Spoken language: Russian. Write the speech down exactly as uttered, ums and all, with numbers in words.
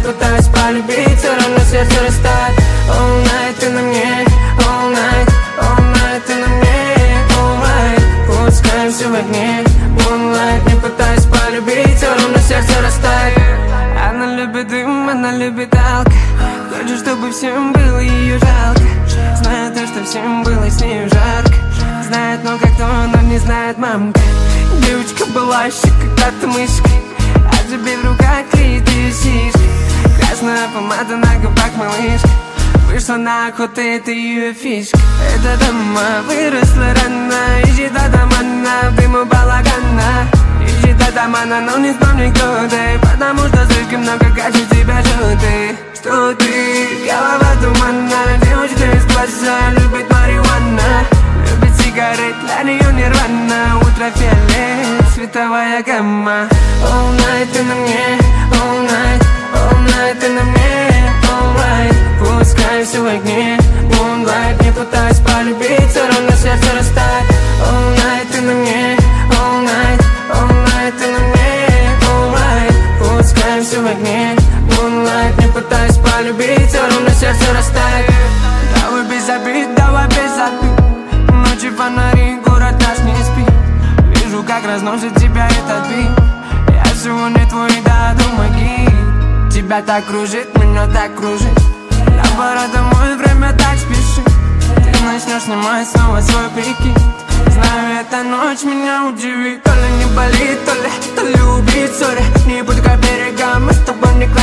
пытаюсь полюбить, все равно сердце растает. All night ты на мне, all night, all night ты на мне, alright. Пускай все в огне, moonlight. Не пытаюсь полюбить, все равно сердце растает. Она любит дым, она любит алко. Хочет, чтобы всем было ее жалко. Знает то, что всем было с нею жарко. Знает, но как-то она не знает мамка. Девочка была еще когда-то мышкой, а теперь в руках клеит ее сишка. Красная помада на губах малышка. Вышла на охоту, это ее фишка. Эта дама выросла рано, ищет атамана в дыму балагана. Ищет атамана, но не вспомни, кто ты, потому что слишком много качеств тебя желтый. Что ты, голова туманна, девочка из класса любит марихуана. Любит сигарет, для нее нирвана. Ультрафиолет, световая гамма. All night ты на мне, all night, all night ты на мне, alright. Пускай все в огне, moonlight. Не пытаюсь полюбить, все равно сердце растает. All night ты на мне, all night, all night ты на мне, alright. Пускай все в огне, moonlight. Не пытаюсь полюбить, все равно сердце растает. Давай без обид, давай без обид. Ночи фонари, город наш не спит. Вижу, как разносит тебя этот бит. Я сегодня твой, да, помоги. Тебя так кружит, меня так кружит. Я пора домой, время так спешит. Ты начнешь снимать снова свой прикид. Знаю, эта ночь меня удивит. То ли не болит, то ли, то ли убит, сори. Не буду как берега, мы с тобой не